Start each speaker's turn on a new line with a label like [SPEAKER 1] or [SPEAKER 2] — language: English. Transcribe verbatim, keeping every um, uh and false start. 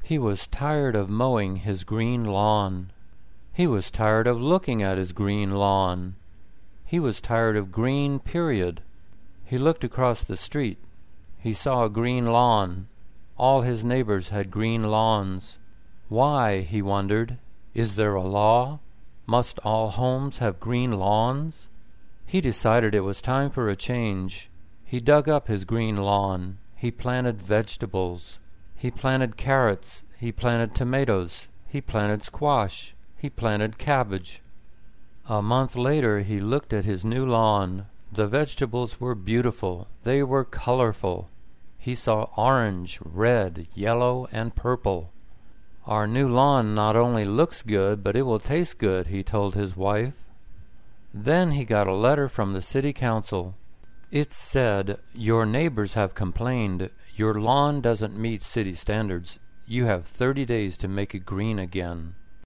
[SPEAKER 1] He was tired of mowing his green lawn. He was tired of looking at his green lawn. He was tired of green, period. He looked across the street. He saw a green lawn. All his neighbors had green lawns. Why, he wondered, is there a law? Must all homes have green lawns? He decided it was time for a change. He dug up his green lawn. He planted vegetables. He planted carrots. He planted tomatoes. He planted squash. He planted cabbage. A month later he looked at his new lawn. The vegetables were beautiful. They were colorful. He saw orange, red, yellow, and purple. "Our new lawn not only looks good, but it will taste good," he told his wife. Then he got a letter from the city council. It said, "Your neighbors have complained. Your lawn doesn't meet city standards. You have thirty days to make it green again."